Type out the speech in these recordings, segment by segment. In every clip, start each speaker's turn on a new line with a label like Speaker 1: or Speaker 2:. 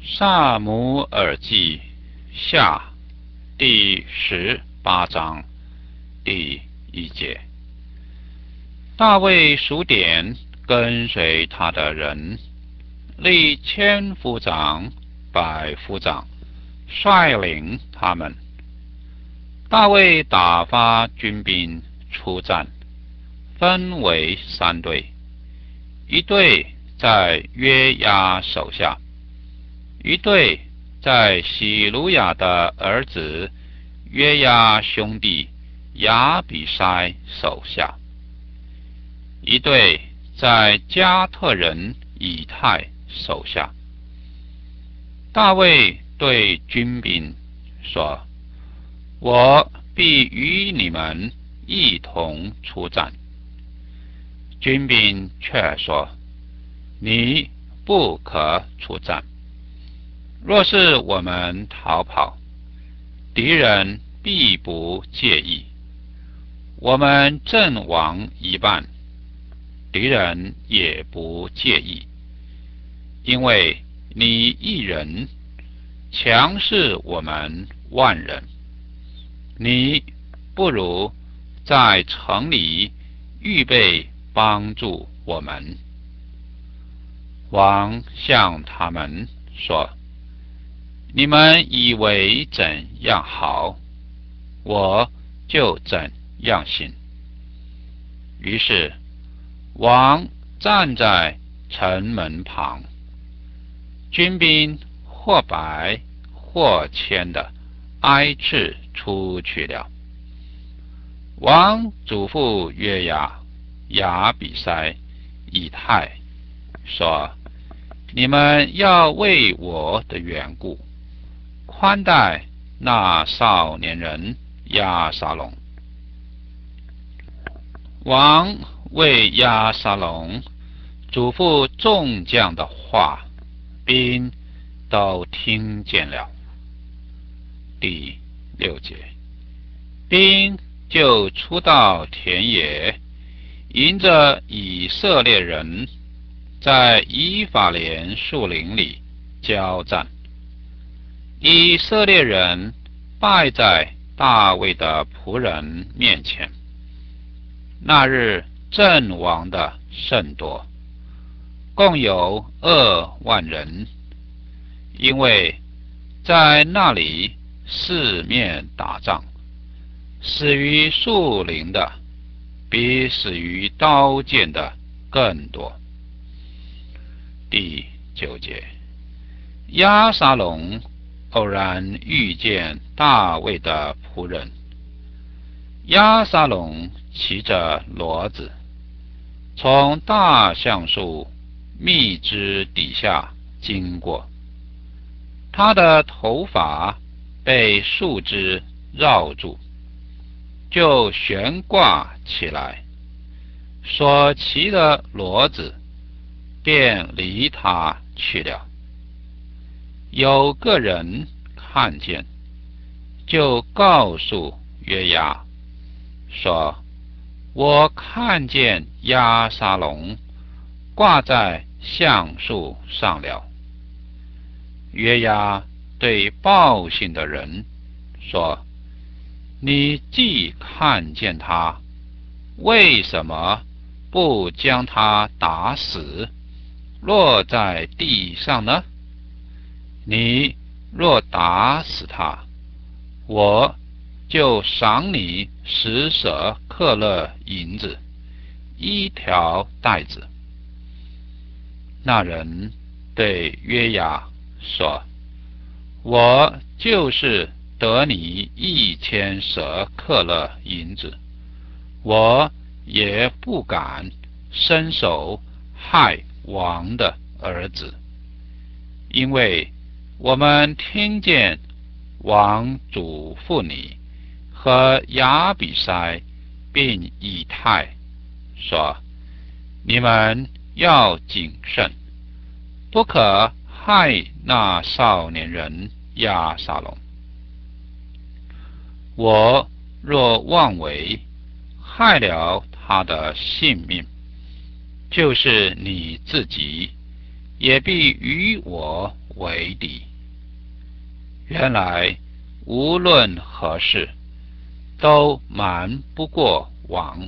Speaker 1: 撒母耳记下第18章第1节。大卫数点跟随他的人，立千夫长、百夫长，率领他们。大卫打发军兵出战，分为3队，一队在约押手下，一队在西鲁雅的儿子约押兄弟亚比筛手下，一队在加特人以太手下。大卫对军兵说：我必与你们一同出战。军兵却说：你不可出战。若是我们逃跑，敌人必不介意。我们阵亡一半，敌人也不介意，因为你一人强势我们万人。你不如在城里预备帮助我们。王向他们说：你们以为怎样好，我就怎样行。于是王站在城门旁，军兵或百或千的挨次出去了。王嘱咐约押、亚比筛、以太说：你们要为我的缘故宽待那少年人押沙龙。王为押沙龙嘱咐众将的话，兵都听见了。第6节，兵就出到田野，迎着以色列人，在以法莲树林里交战。以色列人败在大卫的仆人面前。那日阵亡的甚多，共有2万人，因为在那里四面打仗，死于树林的比死于刀剑的更多。第9节，押沙龙偶然遇见大卫的仆人。押沙龙骑着骡子，从大橡树密枝底下经过，他的头发被树枝绕住，就悬挂起来，所骑的骡子便离他去了。有个人看见，就告诉约押说：我看见押沙龙挂在橡树上了。约押对报信的人说：你既看见他，为什么不将他打死，落在地上呢？你若打死他，我就赏你10舍克勒银子，1条带子。那人对约押说：我就是得你1000舍克勒银子，我也不敢伸手害王的儿子，因为我们听见王嘱咐你和亚比筛并以太说：你们要谨慎，不可害那少年人押沙龙。我若妄为，害了他的性命，就是你自己也必与我为敌。原来无论何事，都瞒不过王。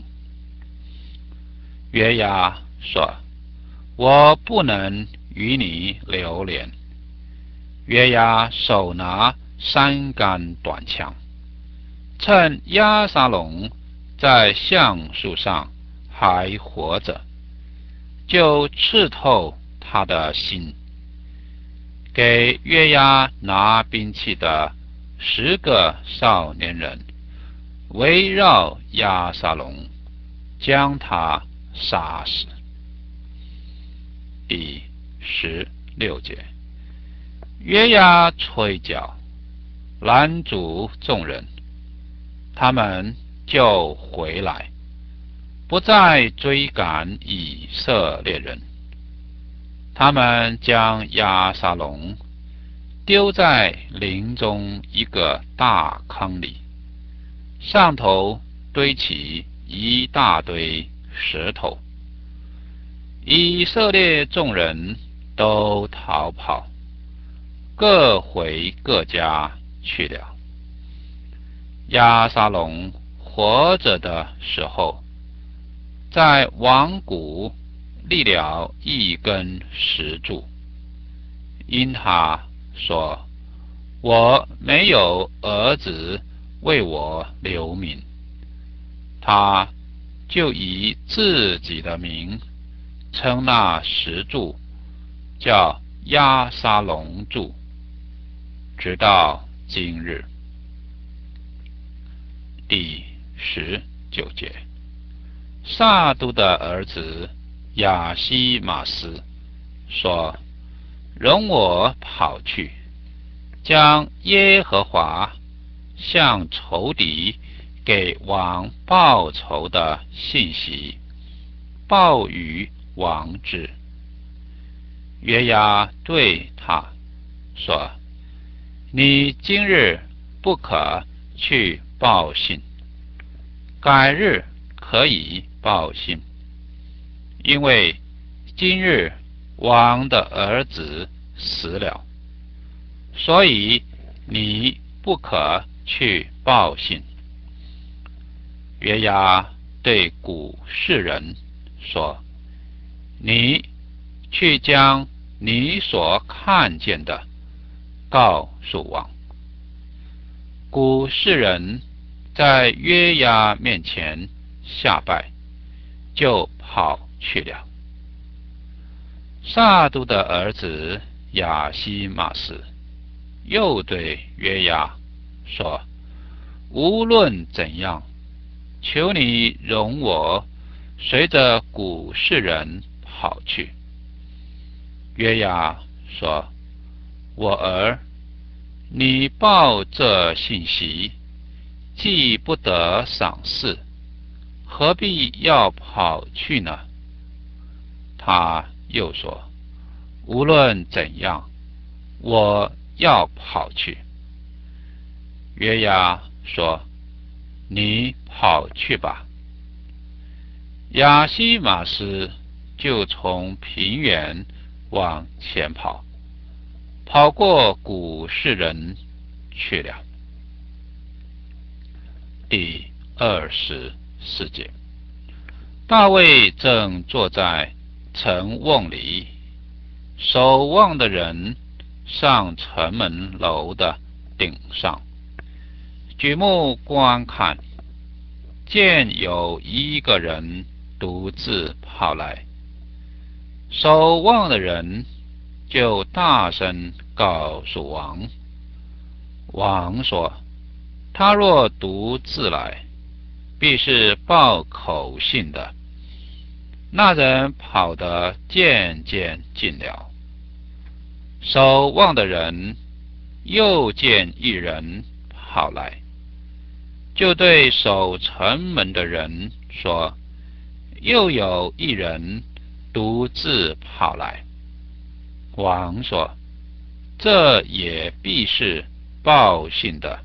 Speaker 1: 约押说：我不能与你留连。约押手拿3杆短枪，趁押沙龙在橡树上还活着，就刺透他的心。给约押拿兵器的10个少年人围绕押沙龙，将他杀死。第16节，约押吹角，拦阻众人，他们就回来，不再追赶以色列人。他们将押沙龙丢在林中一个大坑里，上头堆起一大堆石头。以色列众人都逃跑，各回各家去了。押沙龙活着的时候，在王谷立了一根石柱，因他说：我没有儿子为我留名，他就以自己的名称那石柱叫押沙龙柱，直到今日。第19节，撒督的儿子亚西马斯说：容我跑去，将耶和华向仇敌给王报仇的信息报与王知。约押对他说：你今日不可去报信，改日可以报信，因为今日王的儿子死了，所以你不可去报信。约押对古示人说：你去将你所看见的告诉王。古示人在约押面前下拜，就跑去了。撒督的儿子亚西马斯又对约押说：无论怎样，求你容我随着古示人跑去。约押说：我儿，你报这信息，既不得赏赐，何必要跑去呢？他又说：无论怎样，我要跑去。约押说：你跑去吧。亚西马斯就从平原往前跑，跑过古示人去了。第24节，大卫正坐在城瓮里，守望的人上城门楼的顶上，举目观看，见有一个人独自跑来，守望的人就大声告诉王。王说：他若独自来，必是报口信的。那人跑得渐渐近了，守望的人又见一人跑来，就对守城门的人说：又有一人独自跑来。王说：这也必是报信的。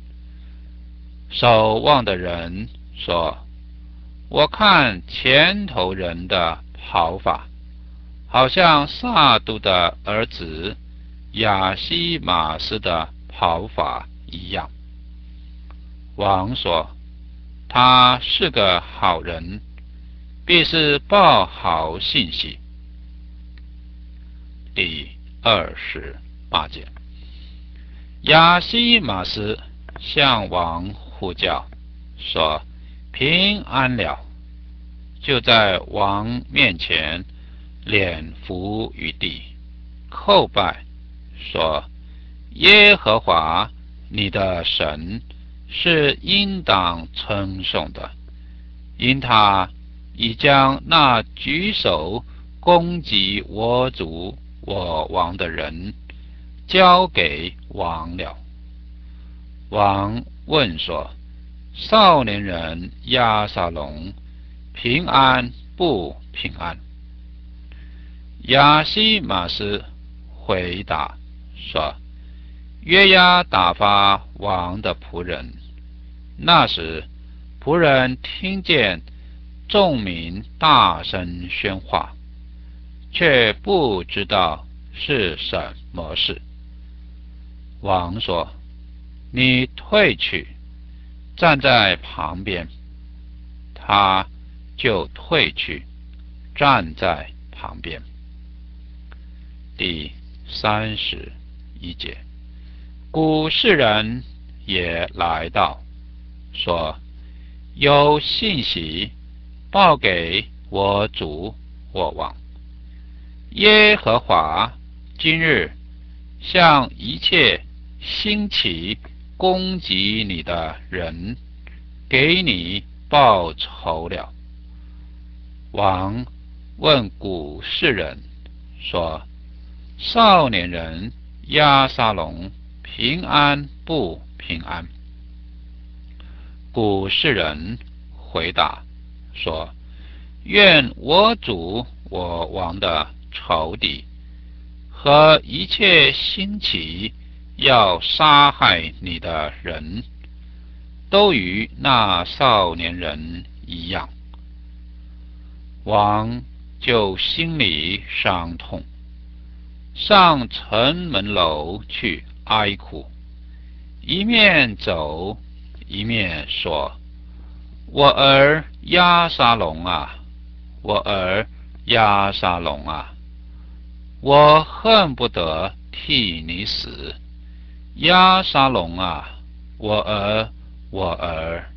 Speaker 1: 守望的人说：我看前头人的跑法，好像撒督的儿子亚西玛斯的跑法一样。王说：他是个好人，必是报好信息。第28节，亚西玛斯向王呼叫，说：平安了。就在王面前脸伏于地，叩拜，说：耶和华你的神是应当称颂的，因他已将那举手攻击我主我王的人交给王了。王问说：少年人押沙龙平安不平安？亚西玛斯回答说：约押打发王的仆人。那时仆人听见众民大声喧哗，却不知道是什么事。王说：你退去，站在旁边。他就退去，站在旁边。第31节，古世人也来到，说：有信息报给我主我王，耶和华今日向一切兴起攻击你的人给你报仇了。王问古世人说：少年人押沙龙平安不平安？古世人回答说：愿我主我王的仇敌和一切兴起要杀害你的人，都与那少年人一样。王就心里伤痛，上城门楼去哀哭，一面走一面说：我儿押沙龙啊，我儿押沙龙啊，我恨不得替你死。押沙龙啊，我儿